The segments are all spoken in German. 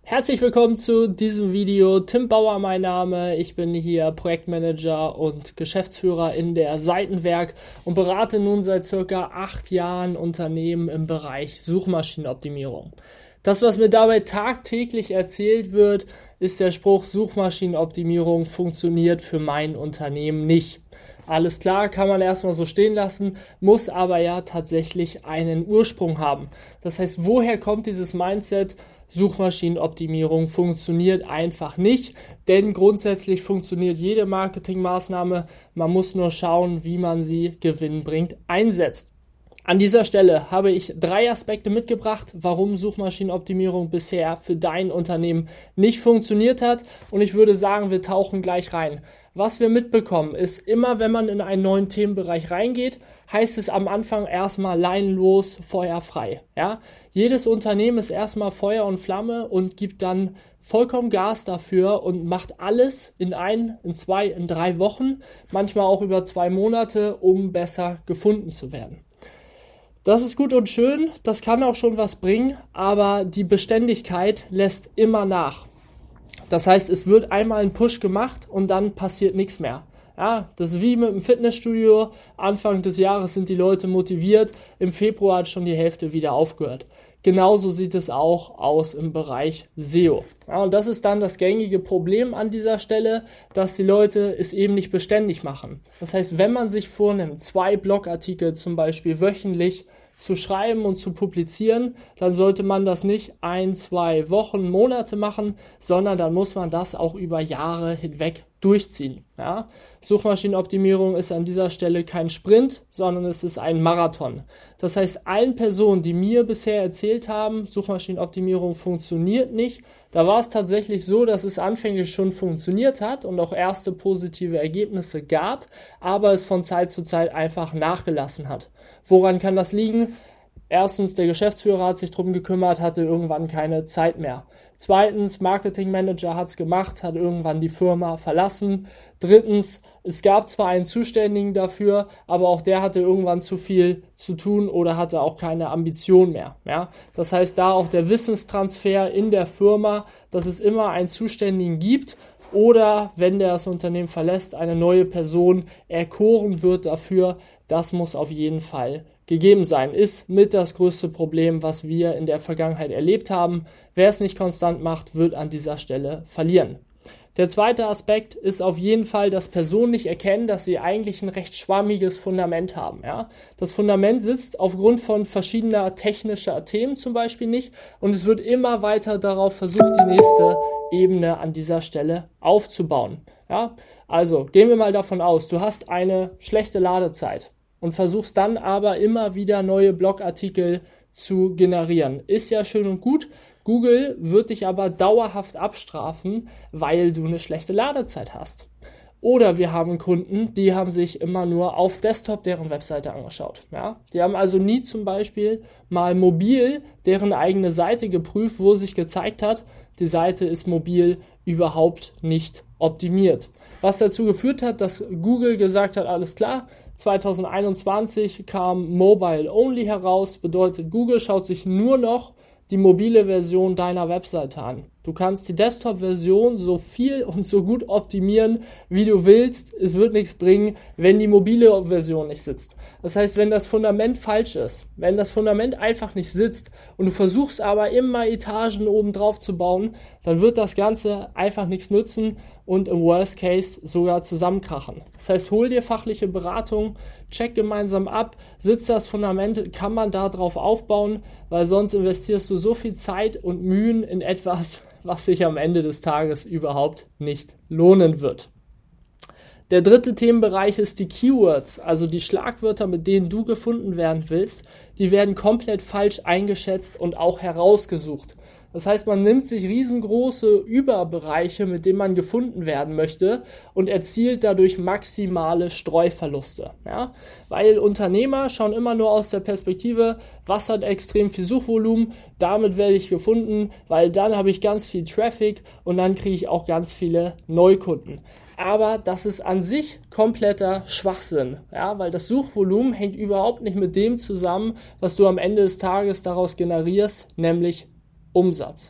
Herzlich willkommen zu diesem Video. Tim Bauer mein Name. Ich bin hier Projektmanager und Geschäftsführer in der Seitenwerk und berate nun seit circa 8 Jahren Unternehmen im Bereich Suchmaschinenoptimierung. Das, was mir dabei tagtäglich erzählt wird, ist der Spruch, Suchmaschinenoptimierung funktioniert für mein Unternehmen nicht. Alles klar, kann man erstmal so stehen lassen, muss aber ja tatsächlich einen Ursprung haben. Das heißt, woher kommt dieses Mindset? Suchmaschinenoptimierung funktioniert einfach nicht, denn grundsätzlich funktioniert jede Marketingmaßnahme. Man muss nur schauen, wie man sie gewinnbringend einsetzt. An dieser Stelle habe ich 3 Aspekte mitgebracht, warum Suchmaschinenoptimierung bisher für dein Unternehmen nicht funktioniert hat. Und ich würde sagen, wir tauchen gleich rein. Was wir mitbekommen ist, immer wenn man in einen neuen Themenbereich reingeht, heißt es am Anfang erstmal leinenlos, feuerfrei. Ja? Jedes Unternehmen ist erstmal Feuer und Flamme und gibt dann vollkommen Gas dafür und macht alles in 1, in 2, in 3 Wochen, manchmal auch über 2 Monate, um besser gefunden zu werden. Das ist gut und schön, das kann auch schon was bringen, aber die Beständigkeit lässt immer nach. Das heißt, es wird einmal ein Push gemacht und dann passiert nichts mehr. Ja, das ist wie mit dem Fitnessstudio. Anfang des Jahres sind die Leute motiviert, im Februar hat schon die Hälfte wieder aufgehört. Genauso sieht es auch aus im Bereich SEO. Ja, und das ist dann das gängige Problem an dieser Stelle, dass die Leute es eben nicht beständig machen. Das heißt, wenn man sich vornimmt, 2 Blogartikel zum Beispiel wöchentlich zu schreiben und zu publizieren, dann sollte man das nicht 1, 2 Wochen, Monate machen, sondern dann muss man das auch über Jahre hinweg durchziehen. Ja? Suchmaschinenoptimierung ist an dieser Stelle kein Sprint, sondern es ist ein Marathon. Das heißt, allen Personen, die mir bisher erzählt haben, Suchmaschinenoptimierung funktioniert nicht, da war es tatsächlich so, dass es anfänglich schon funktioniert hat und auch erste positive Ergebnisse gab, aber es von Zeit zu Zeit einfach nachgelassen hat. Woran kann das liegen? Erstens, der Geschäftsführer hat sich drum gekümmert, hatte irgendwann keine Zeit mehr. Zweitens, Marketingmanager hat es gemacht, hat irgendwann die Firma verlassen. Drittens, es gab zwar einen Zuständigen dafür, aber auch der hatte irgendwann zu viel zu tun oder hatte auch keine Ambition mehr. Ja? Das heißt, da auch der Wissenstransfer in der Firma, dass es immer einen Zuständigen gibt oder, wenn der das Unternehmen verlässt, eine neue Person erkoren wird dafür, das muss auf jeden Fall gegeben sein, ist mit das größte Problem, was wir in der Vergangenheit erlebt haben. Wer es nicht konstant macht, wird an dieser Stelle verlieren. Der zweite Aspekt ist auf jeden Fall das persönlich erkennen, dass sie eigentlich ein recht schwammiges Fundament haben. Ja? Das Fundament sitzt aufgrund von verschiedener technischer Themen zum Beispiel nicht und es wird immer weiter darauf versucht, die nächste Ebene an dieser Stelle aufzubauen. Ja? Also gehen wir mal davon aus, du hast eine schlechte Ladezeit und versuchst dann aber immer wieder neue Blogartikel zu generieren. Ist ja schön und gut. Google wird dich aber dauerhaft abstrafen, weil du eine schlechte Ladezeit hast. Oder wir haben Kunden, die haben sich immer nur auf Desktop deren Webseite angeschaut. Ja? Die haben also nie zum Beispiel mal mobil deren eigene Seite geprüft, wo sich gezeigt hat, die Seite ist mobil überhaupt nicht optimiert. Was dazu geführt hat, dass Google gesagt hat, alles klar, 2021 kam Mobile Only heraus, bedeutet Google schaut sich nur noch die mobile Version deiner Webseite an. Du kannst die Desktop-Version so viel und so gut optimieren, wie du willst. Es wird nichts bringen, wenn die mobile Version nicht sitzt. Das heißt, wenn das Fundament falsch ist, wenn das Fundament einfach nicht sitzt und du versuchst aber immer Etagen oben drauf zu bauen, dann wird das Ganze einfach nichts nützen und im Worst Case sogar zusammenkrachen. Das heißt, hol dir fachliche Beratung, check gemeinsam ab, sitzt das Fundament, kann man da drauf aufbauen, weil sonst investierst du so viel Zeit und Mühen in etwas, was sich am Ende des Tages überhaupt nicht lohnen wird. Der dritte Themenbereich ist die Keywords, also die Schlagwörter, mit denen du gefunden werden willst, die werden komplett falsch eingeschätzt und auch herausgesucht. Das heißt, man nimmt sich riesengroße Überbereiche, mit denen man gefunden werden möchte und erzielt dadurch maximale Streuverluste. Ja? Weil Unternehmer schauen immer nur aus der Perspektive, was hat extrem viel Suchvolumen, damit werde ich gefunden, weil dann habe ich ganz viel Traffic und dann kriege ich auch ganz viele Neukunden. Aber das ist an sich kompletter Schwachsinn, ja, weil das Suchvolumen hängt überhaupt nicht mit dem zusammen, was du am Ende des Tages daraus generierst, nämlich Umsatz.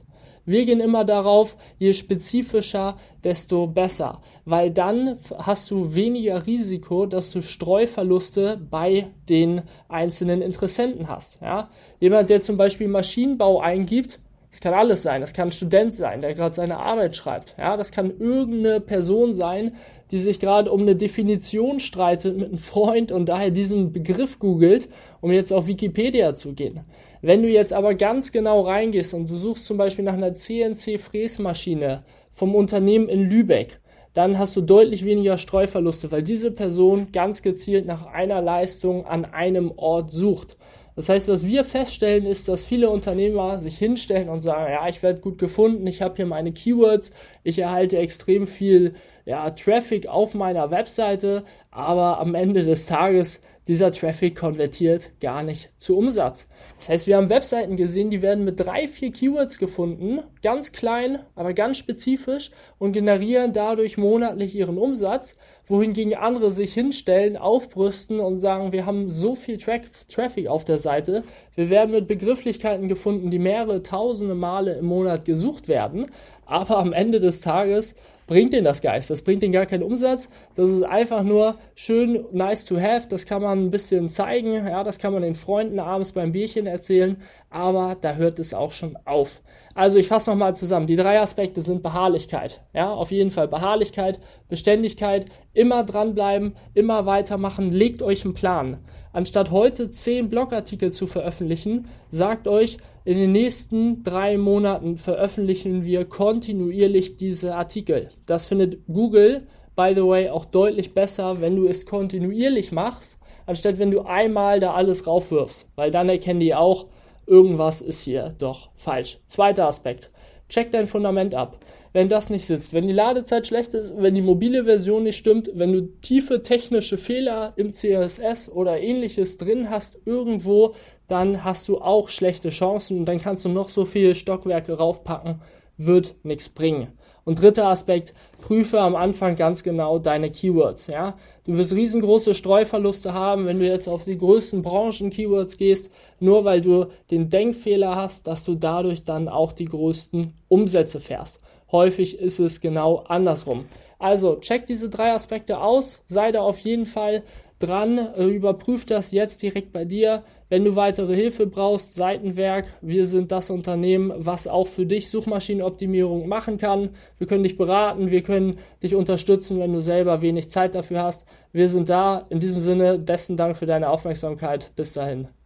Wir gehen immer darauf, je spezifischer, desto besser, weil dann hast du weniger Risiko, dass du Streuverluste bei den einzelnen Interessenten hast. Ja? Jemand, der zum Beispiel Maschinenbau eingibt, das kann alles sein, das kann ein Student sein, der gerade seine Arbeit schreibt. Ja, das kann irgendeine Person sein, die sich gerade um eine Definition streitet mit einem Freund und daher diesen Begriff googelt, um jetzt auf Wikipedia zu gehen. Wenn du jetzt aber ganz genau reingehst und du suchst zum Beispiel nach einer CNC-Fräsmaschine vom Unternehmen in Lübeck, dann hast du deutlich weniger Streuverluste, weil diese Person ganz gezielt nach einer Leistung an einem Ort sucht. Das heißt, was wir feststellen, ist, dass viele Unternehmer sich hinstellen und sagen, ja, ich werde gut gefunden, ich habe hier meine Keywords, ich erhalte extrem viel Traffic auf meiner Webseite, aber am Ende des Tages dieser Traffic konvertiert gar nicht zu Umsatz. Das heißt, wir haben Webseiten gesehen, die werden mit 3-4 Keywords gefunden, ganz klein, aber ganz spezifisch und generieren dadurch monatlich ihren Umsatz, wohingegen andere sich hinstellen, aufbrüsten und sagen, wir haben so viel Traffic auf der Seite, wir werden mit Begrifflichkeiten gefunden, die mehrere tausende Male im Monat gesucht werden, aber am Ende des Tages bringt denen das gar nichts. Das bringt denen gar keinen Umsatz. Das ist einfach nur schön nice to have. Das kann man ein bisschen zeigen. Ja, das kann man den Freunden abends beim Bierchen erzählen. Aber da hört es auch schon auf. Also ich fasse nochmal zusammen. Die 3 Aspekte sind Beharrlichkeit. Ja, auf jeden Fall Beharrlichkeit, Beständigkeit, immer dranbleiben, immer weitermachen. Legt euch einen Plan. Anstatt heute 10 Blogartikel zu veröffentlichen, sagt euch, in den nächsten 3 Monaten veröffentlichen wir kontinuierlich diese Artikel. Das findet Google, by the way, auch deutlich besser, wenn du es kontinuierlich machst, anstatt wenn du einmal da alles raufwirfst, weil dann erkennen die auch, irgendwas ist hier doch falsch. 2. Aspekt. Check dein Fundament ab. Wenn das nicht sitzt, wenn die Ladezeit schlecht ist, wenn die mobile Version nicht stimmt, wenn du tiefe technische Fehler im CSS oder ähnliches drin hast irgendwo, dann hast du auch schlechte Chancen und dann kannst du noch so viele Stockwerke raufpacken, wird nichts bringen. Und 3. Aspekt, prüfe am Anfang ganz genau deine Keywords. Ja? Du wirst riesengroße Streuverluste haben, wenn du jetzt auf die größten Branchen-Keywords gehst, nur weil du den Denkfehler hast, dass du dadurch dann auch die größten Umsätze fährst. Häufig ist es genau andersrum. Also check diese 3 Aspekte aus, sei da auf jeden Fall dran, überprüf das jetzt direkt bei dir. Wenn du weitere Hilfe brauchst, Seitenwerk, wir sind das Unternehmen, was auch für dich Suchmaschinenoptimierung machen kann. Wir können dich beraten, wir können dich unterstützen, wenn du selber wenig Zeit dafür hast. Wir sind da. In diesem Sinne, besten Dank für deine Aufmerksamkeit. Bis dahin.